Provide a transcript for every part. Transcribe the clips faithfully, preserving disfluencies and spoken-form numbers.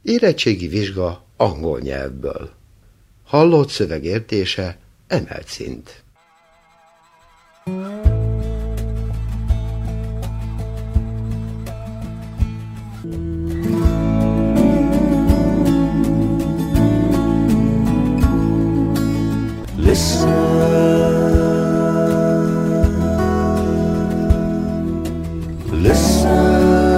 Érettségi vizsga angol nyelvből. Hallott szöveg értése emelt szint. Listen, listen.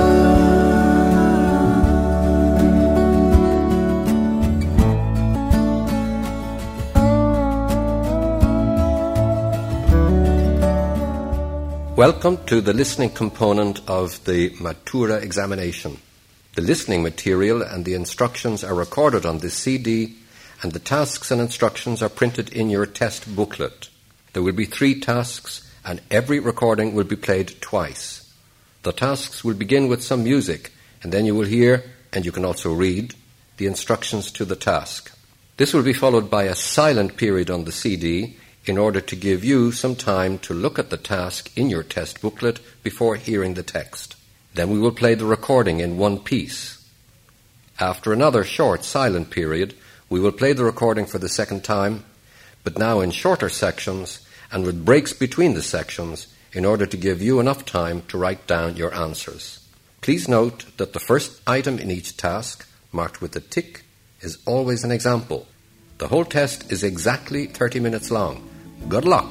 Welcome to the listening component of the Matura examination. The listening material and the instructions are recorded on this C D, and the tasks and instructions are printed in your test booklet. There will be three tasks, and every recording will be played twice. The tasks will begin with some music, and then you will hear, and you can also read, the instructions to the task. This will be followed by a silent period on the C D in order to give you some time to look at the task in your test booklet before hearing the text. Then we will play the recording in one piece. After another short silent period, we will play the recording for the second time, but now in shorter sections and with breaks between the sections in order to give you enough time to write down your answers. Please note that the first item in each task, marked with a tick, is always an example. The whole test is exactly thirty minutes long. Good luck.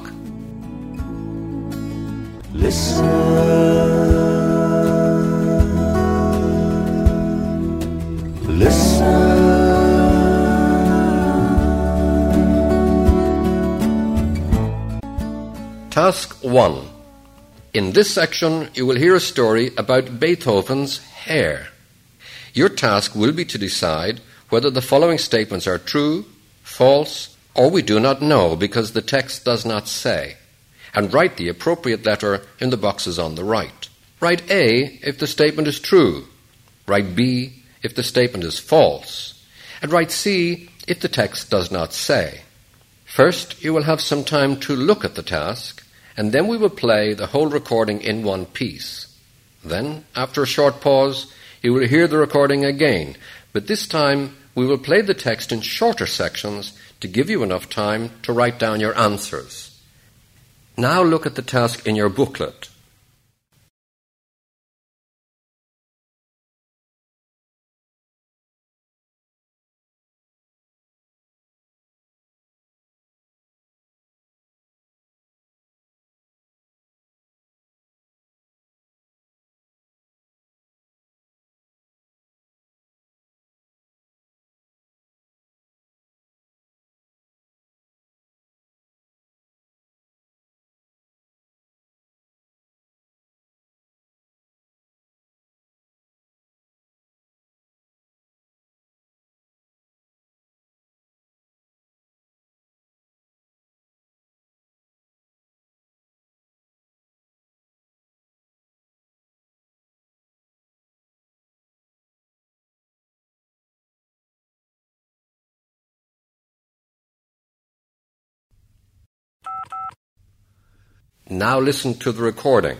Listen, listen. Task one. In this section, you will hear a story about Beethoven's hair. Your task will be to decide whether the following statements are true, false, or we do not know because the text does not say, and write the appropriate letter in the boxes on the right. Write A if the statement is true, write B if the statement is false, and write C if the text does not say. First, you will have some time to look at the task, and then we will play the whole recording in one piece. Then, after a short pause, you will hear the recording again, but this time we will play the text in shorter sections to give you enough time to write down your answers. Now look at the task in your booklet. Now listen to the recording.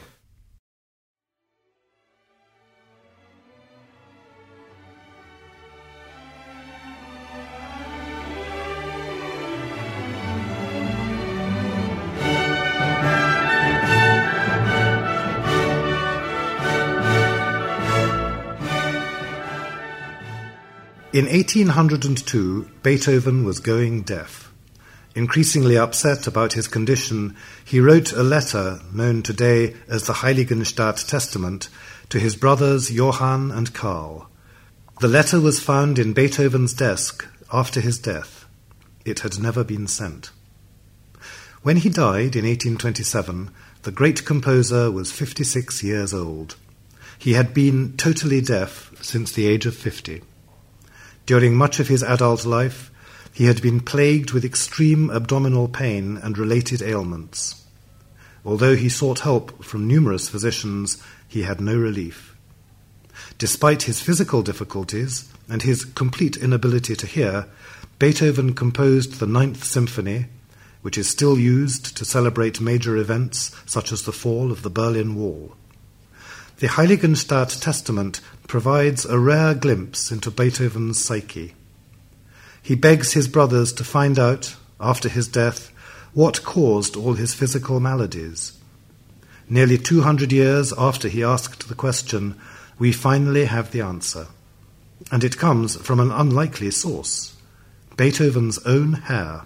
In eighteen hundred two, Beethoven was going deaf. Increasingly upset about his condition, he wrote a letter known today as the Heiligenstadt Testament to his brothers Johann and Karl. The letter was found in Beethoven's desk after his death. It had never been sent. When he died in eighteen twenty-seven, the great composer was fifty-six years old. He had been totally deaf since the age of fifty. During much of his adult life, he had been plagued with extreme abdominal pain and related ailments. Although he sought help from numerous physicians, he had no relief. Despite his physical difficulties and his complete inability to hear, Beethoven composed the Ninth Symphony, which is still used to celebrate major events such as the fall of the Berlin Wall. The Heiligenstadt Testament provides a rare glimpse into Beethoven's psyche. He begs his brothers to find out, after his death, what caused all his physical maladies. Nearly two hundred years after he asked the question, we finally have the answer. And it comes from an unlikely source, Beethoven's own hair.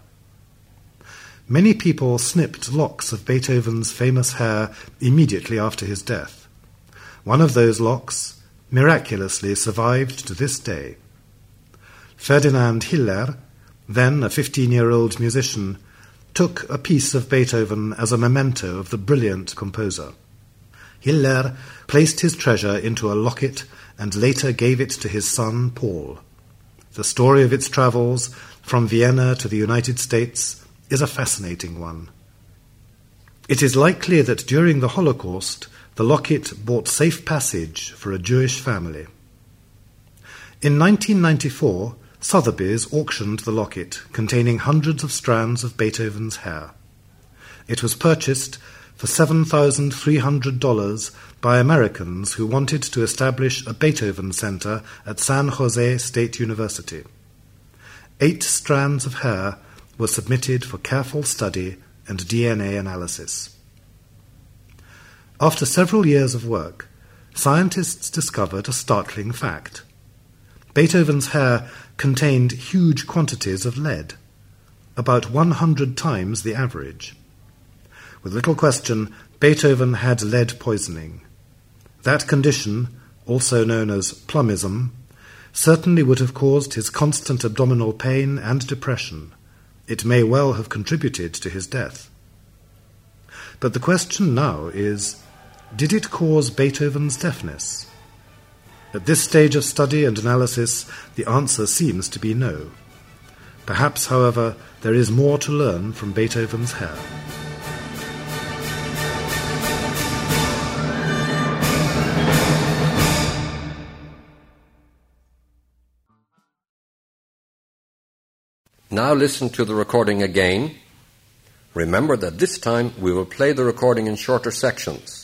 Many people snipped locks of Beethoven's famous hair immediately after his death. One of those locks miraculously survived to this day. Ferdinand Hiller, then a fifteen-year-old musician, took a piece of Beethoven as a memento of the brilliant composer. Hiller placed his treasure into a locket and later gave it to his son Paul. The story of its travels from Vienna to the United States is a fascinating one. It is likely that during the Holocaust, the locket bought safe passage for a Jewish family. In nineteen ninety-four, Sotheby's auctioned the locket containing hundreds of strands of Beethoven's hair. It was purchased for seven thousand three hundred dollars by Americans who wanted to establish a Beethoven Center at San Jose State University. Eight strands of hair were submitted for careful study and D N A analysis. After several years of work, scientists discovered a startling fact. Beethoven's hair contained huge quantities of lead, about one hundred times the average. With little question, Beethoven had lead poisoning. That condition, also known as plumism, certainly would have caused his constant abdominal pain and depression. It may well have contributed to his death. But the question now is, did it cause Beethoven's deafness? At this stage of study and analysis, the answer seems to be no. Perhaps, however, there is more to learn from Beethoven's hair. Now listen to the recording again. Remember that this time we will play the recording in shorter sections.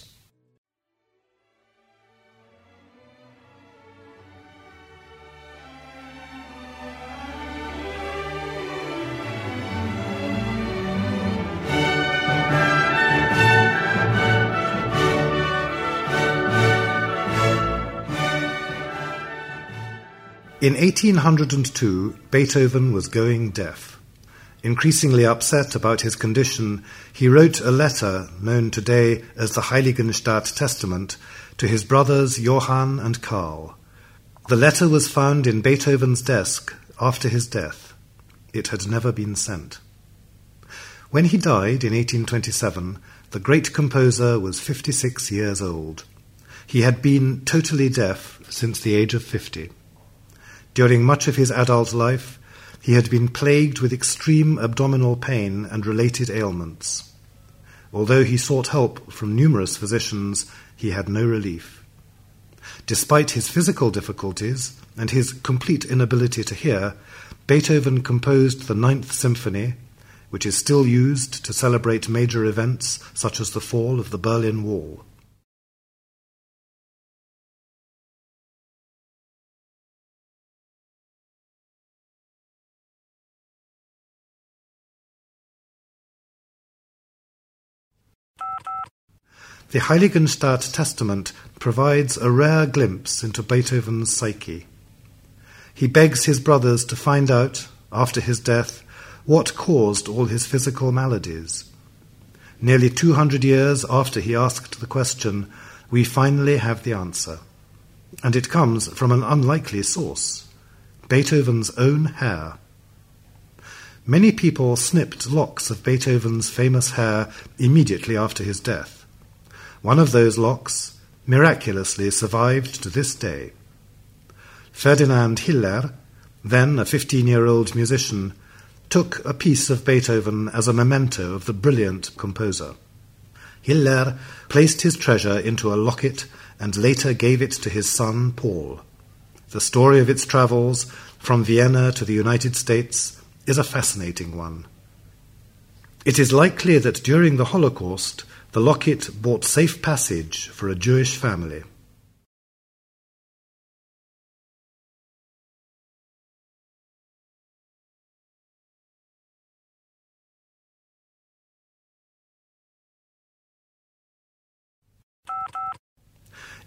In eighteen hundred two, Beethoven was going deaf. Increasingly upset about his condition, he wrote a letter, known today as the Heiligenstadt Testament, to his brothers Johann and Karl. The letter was found in Beethoven's desk after his death. It had never been sent. When he died in eighteen twenty-seven, the great composer was fifty-six years old. He had been totally deaf since the age of fifty. During much of his adult life, he had been plagued with extreme abdominal pain and related ailments. Although he sought help from numerous physicians, he had no relief. Despite his physical difficulties and his complete inability to hear, Beethoven composed the Ninth Symphony, which is still used to celebrate major events such as the fall of the Berlin Wall. The Heiligenstadt Testament provides a rare glimpse into Beethoven's psyche. He begs his brothers to find out, after his death, what caused all his physical maladies. Nearly two hundred years after he asked the question, we finally have the answer. And it comes from an unlikely source, Beethoven's own hair. Many people snipped locks of Beethoven's famous hair immediately after his death. One of those locks miraculously survived to this day. Ferdinand Hiller, then a fifteen-year-old musician, took a piece of Beethoven as a memento of the brilliant composer. Hiller placed his treasure into a locket and later gave it to his son Paul. The story of its travels from Vienna to the United States is a fascinating one. It is likely that during the Holocaust, the locket bought safe passage for a Jewish family.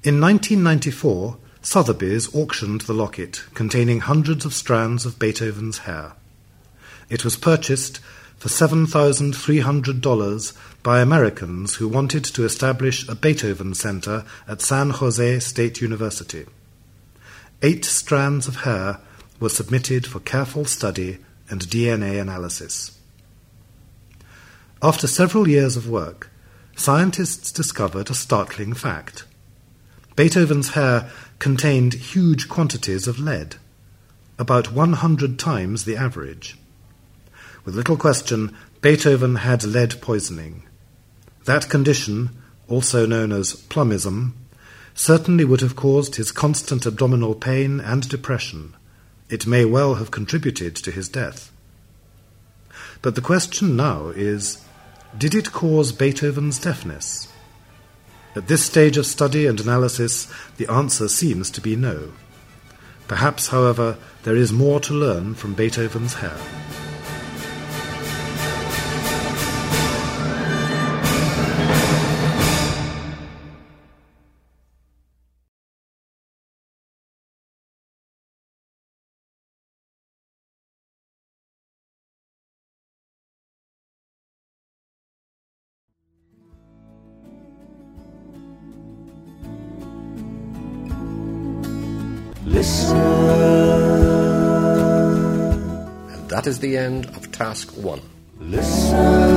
In nineteen ninety-four, Sotheby's auctioned the locket containing hundreds of strands of Beethoven's hair. It was purchased for seven thousand three hundred dollars by Americans who wanted to establish a Beethoven Center at San Jose State University. Eight strands of hair were submitted for careful study and D N A analysis. After several years of work, scientists discovered a startling fact. Beethoven's hair contained huge quantities of lead, about one hundred times the average. With little question, Beethoven had lead poisoning. That condition, also known as plumism, certainly would have caused his constant abdominal pain and depression. It may well have contributed to his death. But the question now is, did it cause Beethoven's deafness? At this stage of study and analysis, the answer seems to be no. Perhaps, however, there is more to learn from Beethoven's hair. Listen. And that is the end of task one. Listen.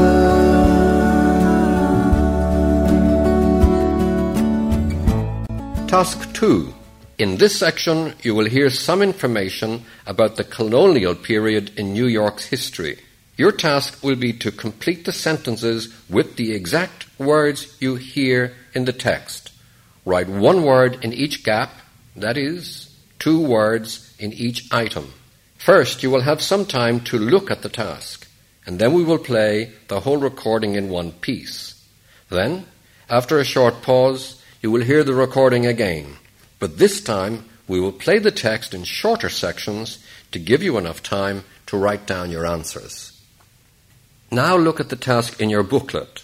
Task two. In this section, you will hear some information about the colonial period in New York's history. Your task will be to complete the sentences with the exact words you hear in the text. Write one word in each gap, that is, two words in each item. First, you will have some time to look at the task, and then we will play the whole recording in one piece. Then, after a short pause, you will hear the recording again, but this time we will play the text in shorter sections to give you enough time to write down your answers. Now look at the task in your booklet.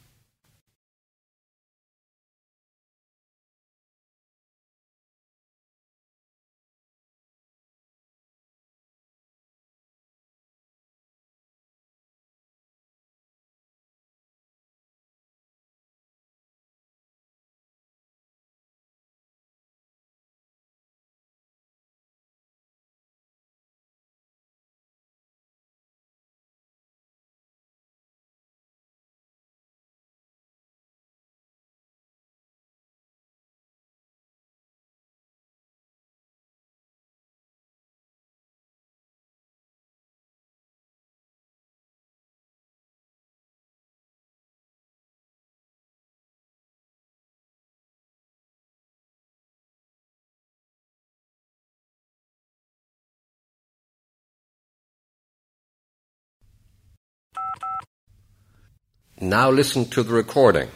Now listen to the recording.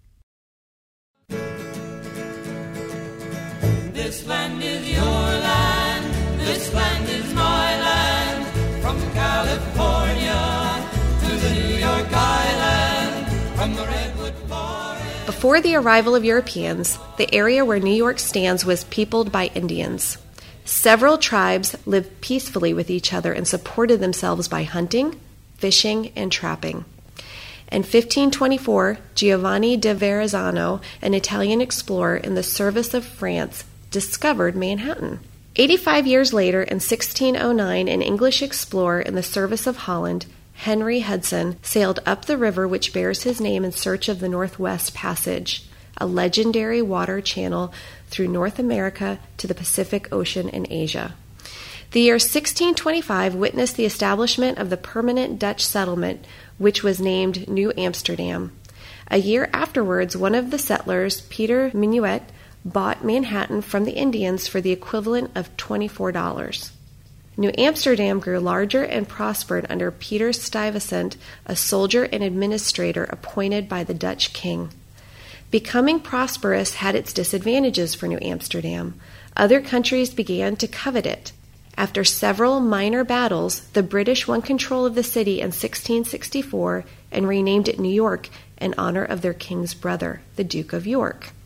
This land is your land, this land is my land, from California to the New York Island, from the Redwood Forest. Before the arrival of Europeans, the area where New York stands was peopled by Indians. Several tribes lived peacefully with each other and supported themselves by hunting, fishing, and trapping. In fifteen twenty-four, Giovanni da Verrazzano, an Italian explorer in the service of France, discovered Manhattan. Eighty-five years later, in sixteen oh nine, an English explorer in the service of Holland, Henry Hudson, sailed up the river which bears his name in search of the Northwest Passage, a legendary water channel through North America to the Pacific Ocean and Asia. The year sixteen twenty-five witnessed the establishment of the permanent Dutch settlement, which was named New Amsterdam. A year afterwards, one of the settlers, Peter Minuet, bought Manhattan from the Indians for the equivalent of twenty-four dollars. New Amsterdam grew larger and prospered under Peter Stuyvesant, a soldier and administrator appointed by the Dutch king. Becoming prosperous had its disadvantages for New Amsterdam. Other countries began to covet it. After several minor battles, the British won control of the city in sixteen sixty-four and renamed it New York in honor of their king's brother, the Duke of York.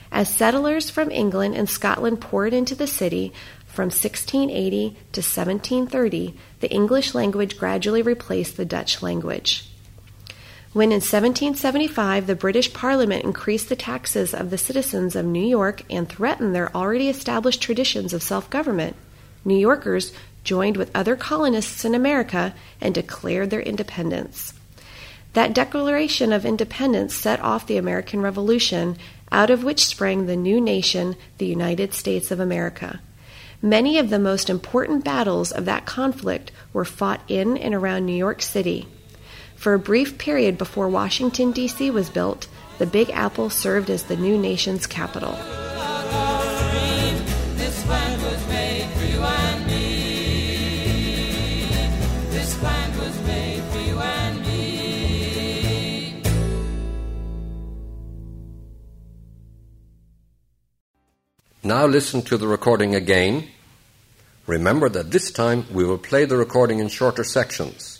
As settlers from England and Scotland poured into the city from sixteen eighty to seventeen thirty, the English language gradually replaced the Dutch language. When in seventeen seventy-five the British Parliament increased the taxes of the citizens of New York and threatened their already established traditions of self-government, New Yorkers joined with other colonists in America and declared their independence. That Declaration of Independence set off the American Revolution, out of which sprang the new nation, the United States of America. Many of the most important battles of that conflict were fought in and around New York City. For a brief period before Washington, D C was built, the Big Apple served as the new nation's capital. This land was made for you and me. This land was made for you and me. Now listen to the recording again. Remember that this time we will play the recording in shorter sections.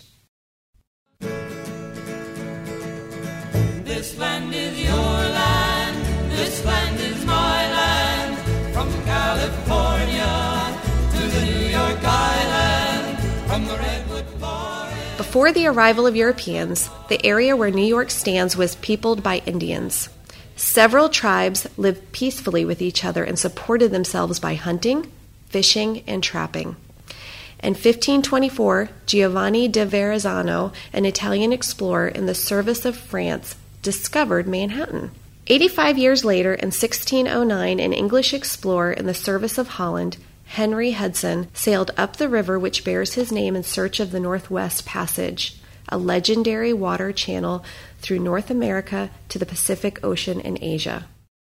This land is your land, this land is my land, from California to the New York Island, from the Redwood Forest. Before the arrival of Europeans, the area where New York stands was peopled by Indians. Several tribes lived peacefully with each other and supported themselves by hunting, fishing, and trapping. In fifteen twenty-four, Giovanni de Verrazzano, an Italian explorer in the service of France, discovered Manhattan. Eighty-five years later, in sixteen oh nine, an English explorer in the service of Holland, Henry Hudson, sailed up the river which bears his name in search of the Northwest Passage, a legendary water channel through North America to the Pacific Ocean and Asia.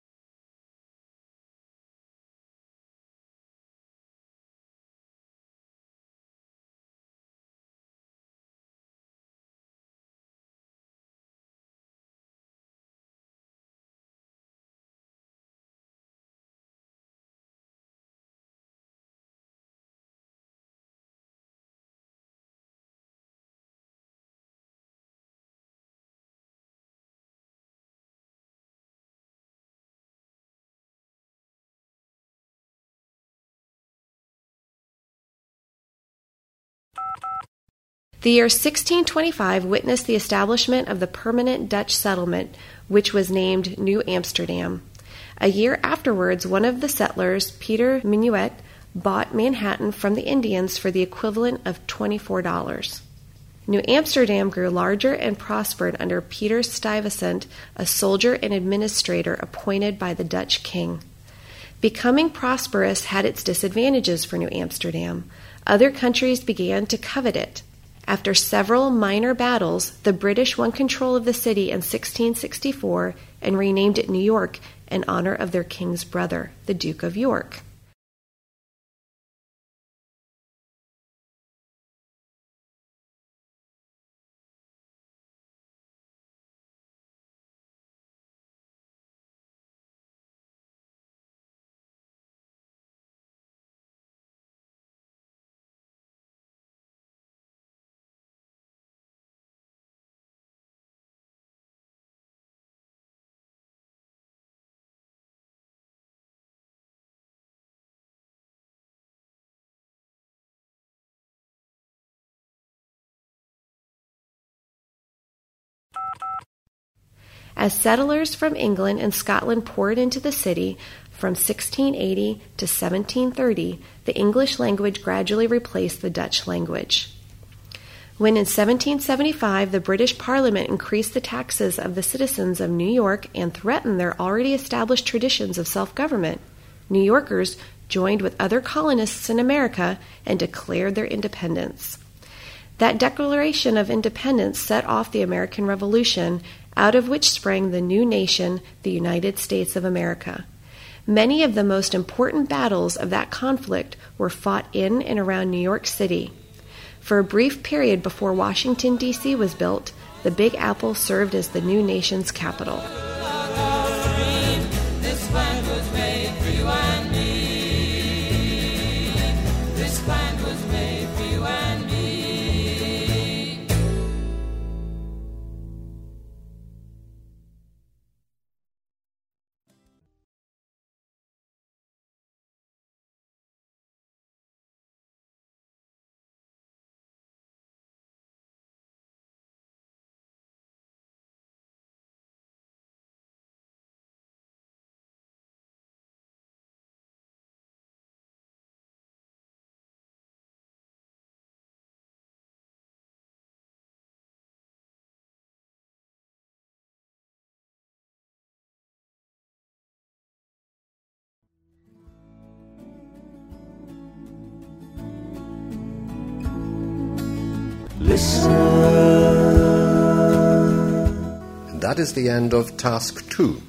The year sixteen twenty-five witnessed the establishment of the permanent Dutch settlement, which was named New Amsterdam. A year afterwards, one of the settlers, Peter Minuit, bought Manhattan from the Indians for the equivalent of twenty-four dollars. New Amsterdam grew larger and prospered under Peter Stuyvesant, a soldier and administrator appointed by the Dutch king. Becoming prosperous had its disadvantages for New Amsterdam. Other countries began to covet it. After several minor battles, the British won control of the city in sixteen sixty-four and renamed it New York in honor of their king's brother, the Duke of York. As settlers from England and Scotland poured into the city from sixteen eighty to seventeen thirty, the English language gradually replaced the Dutch language. When in seventeen seventy-five the British Parliament increased the taxes of the citizens of New York and threatened their already established traditions of self-government, New Yorkers joined with other colonists in America and declared their independence. That Declaration of Independence set off the American Revolution, out of which sprang the new nation, the United States of America. Many of the most important battles of that conflict were fought in and around New York City. For a brief period before Washington, D C was built, the Big Apple served as the new nation's capital. This land was made for you and me. This land was made for you and me. listen. And that is the end of task two.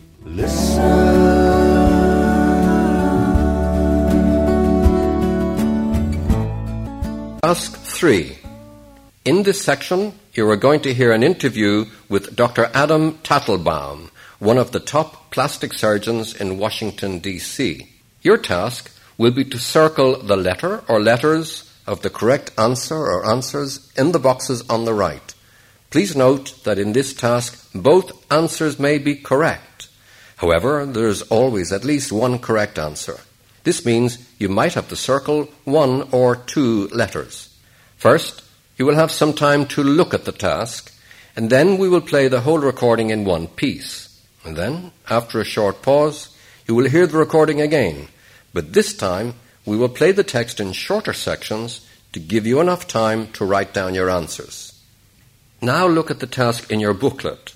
Task three. In this section, you are going to hear an interview with Doctor Adam Tattelbaum, one of the top plastic surgeons in Washington, D C Your task will be to circle the letter or letters of the correct answer or answers in the boxes on the right. Please note that in this task, both answers may be correct. However, there is always at least one correct answer. This means you might have to circle one or two letters. First, you will have some time to look at the task, and then we will play the whole recording in one piece. And then, after a short pause, you will hear the recording again, but this time we will play the text in shorter sections to give you enough time to write down your answers. Now look at the task in your booklet.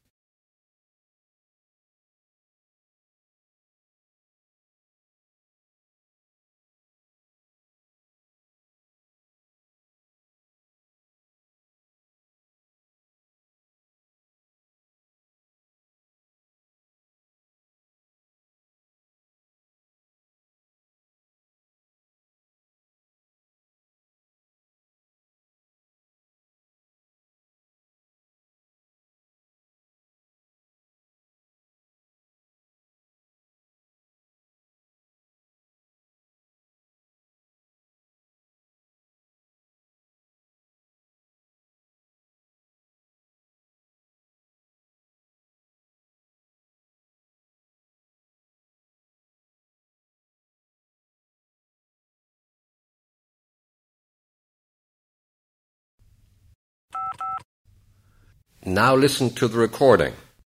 Now listen to the recording.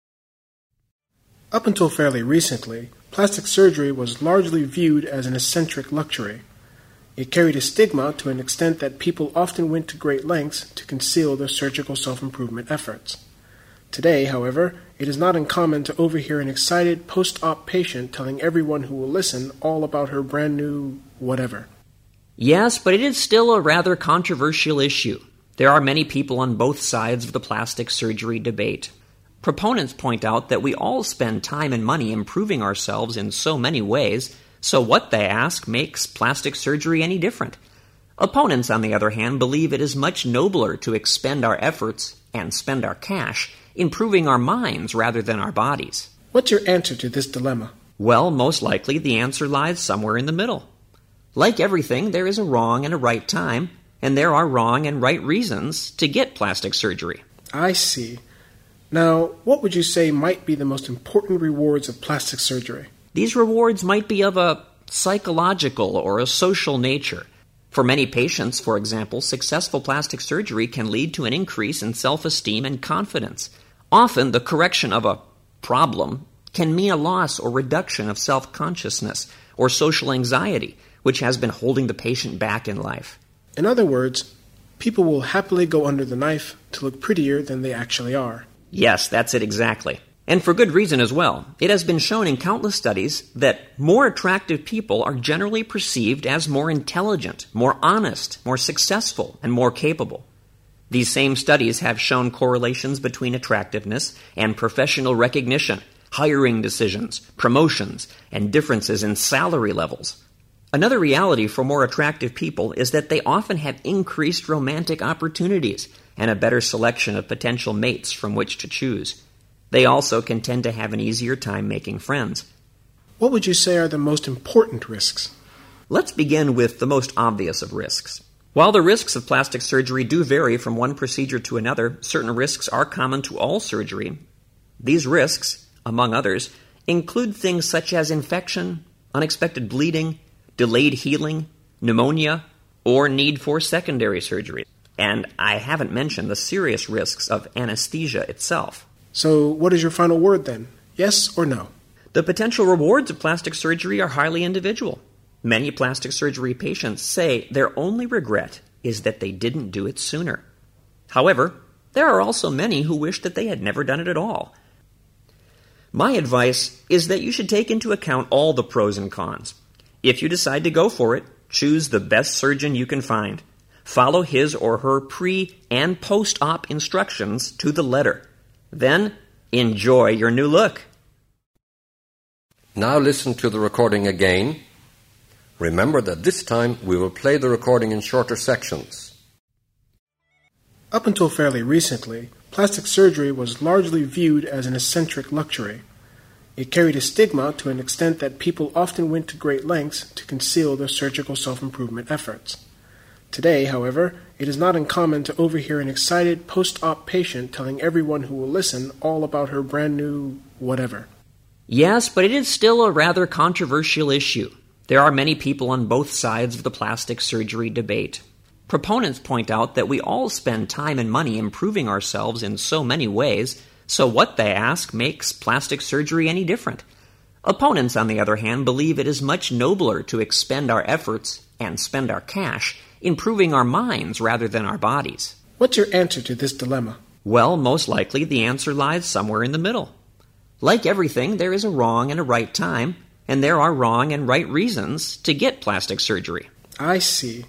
Up until fairly recently, plastic surgery was largely viewed as an eccentric luxury. It carried a stigma to an extent that people often went to great lengths to conceal their surgical self-improvement efforts. Today, however, it is not uncommon to overhear an excited post-op patient telling everyone who will listen all about her brand new whatever. Yes, but it is still a rather controversial issue. There are many people on both sides of the plastic surgery debate. Proponents point out that we all spend time and money improving ourselves in so many ways, so what, they ask, makes plastic surgery any different? Opponents, on the other hand, believe it is much nobler to expend our efforts and spend our cash improving our minds rather than our bodies. What's your answer to this dilemma? Well, most likely the answer lies somewhere in the middle. Like everything, there is a wrong and a right time, and there are wrong and right reasons to get plastic surgery. I see. Now, what would you say might be the most important rewards of plastic surgery? These rewards might be of a psychological or a social nature. For many patients, for example, successful plastic surgery can lead to an increase in self-esteem and confidence. Often, the correction of a problem can mean a loss or reduction of self-consciousness or social anxiety, which has been holding the patient back in life. In other words, people will happily go under the knife to look prettier than they actually are. Yes, that's it exactly. And for good reason as well. It has been shown in countless studies that more attractive people are generally perceived as more intelligent, more honest, more successful, and more capable. These same studies have shown correlations between attractiveness and professional recognition, hiring decisions, promotions, and differences in salary levels. Another reality for more attractive people is that they often have increased romantic opportunities and a better selection of potential mates from which to choose. They also can tend to have an easier time making friends. What would you say are the most important risks? Let's begin with the most obvious of risks. While the risks of plastic surgery do vary from one procedure to another, certain risks are common to all surgery. These risks, among others, include things such as infection, unexpected bleeding, delayed healing, pneumonia, or need for secondary surgery. And I haven't mentioned the serious risks of anesthesia itself. So what is your final word then? Yes or no? The potential rewards of plastic surgery are highly individual. Many plastic surgery patients say their only regret is that they didn't do it sooner. However, there are also many who wish that they had never done it at all. My advice is that you should take into account all the pros and cons. If you decide to go for it, choose the best surgeon you can find. Follow his or her pre- and post-op instructions to the letter. Then, enjoy your new look. Now listen to the recording again. Remember that this time we will play the recording in shorter sections. Up until fairly recently, plastic surgery was largely viewed as an eccentric luxury. It carried a stigma to an extent that people often went to great lengths to conceal their surgical self-improvement efforts. Today, however, it is not uncommon to overhear an excited post-op patient telling everyone who will listen all about her brand new whatever. Yes, but it is still a rather controversial issue. There are many people on both sides of the plastic surgery debate. Proponents point out that we all spend time and money improving ourselves in so many ways, so what, they ask, makes plastic surgery any different? Opponents, on the other hand, believe it is much nobler to expend our efforts and spend our cash improving our minds rather than our bodies. What's your answer to this dilemma? Well, most likely the answer lies somewhere in the middle. Like everything, there is a wrong and a right time, and there are wrong and right reasons to get plastic surgery. I see.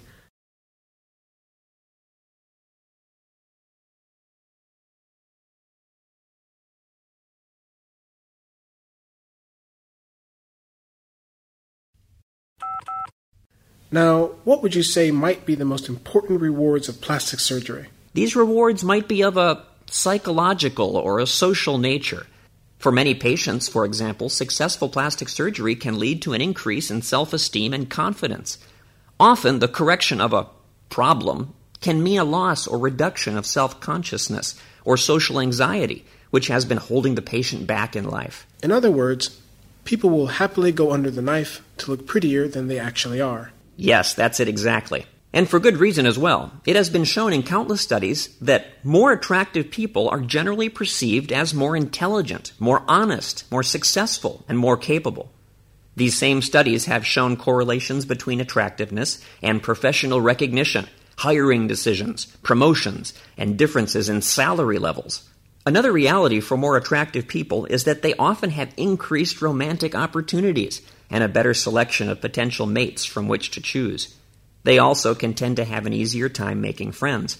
Now, what would you say might be the most important rewards of plastic surgery? These rewards might be of a psychological or a social nature. For many patients, for example, successful plastic surgery can lead to an increase in self-esteem and confidence. Often, the correction of a problem can mean a loss or reduction of self-consciousness or social anxiety, which has been holding the patient back in life. In other words, people will happily go under the knife to look prettier than they actually are. Yes, that's it exactly. And for good reason as well. It has been shown in countless studies that more attractive people are generally perceived as more intelligent, more honest, more successful, and more capable. These same studies have shown correlations between attractiveness and professional recognition, hiring decisions, promotions, and differences in salary levels. Another reality for more attractive people is that they often have increased romantic opportunities and a better selection of potential mates from which to choose. They also can tend to have an easier time making friends.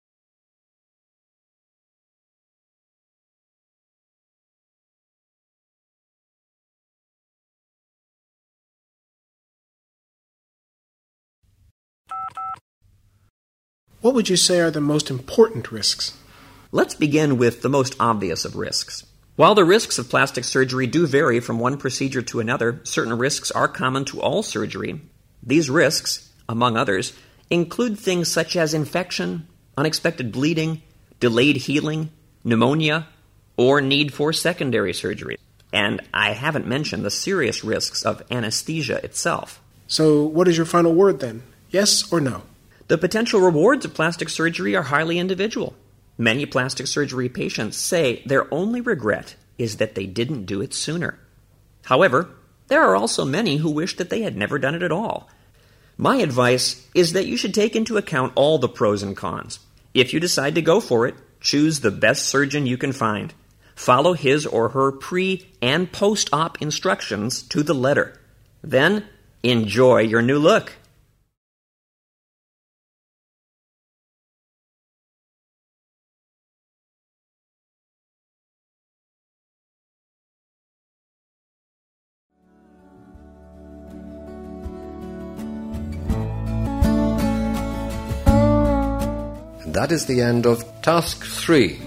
What would you say are the most important risks? Let's begin with the most obvious of risks. While the risks of plastic surgery do vary from one procedure to another, certain risks are common to all surgery. These risks, among others, include things such as infection, unexpected bleeding, delayed healing, pneumonia, or need for secondary surgery. And I haven't mentioned the serious risks of anesthesia itself. So what is your final word then? Yes or no? The potential rewards of plastic surgery are highly individual. Many plastic surgery patients say their only regret is that they didn't do it sooner. However, there are also many who wish that they had never done it at all. My advice is that you should take into account all the pros and cons. If you decide to go for it, choose the best surgeon you can find. Follow his or her pre- and post-op instructions to the letter. Then, enjoy your new look. That is the end of Task three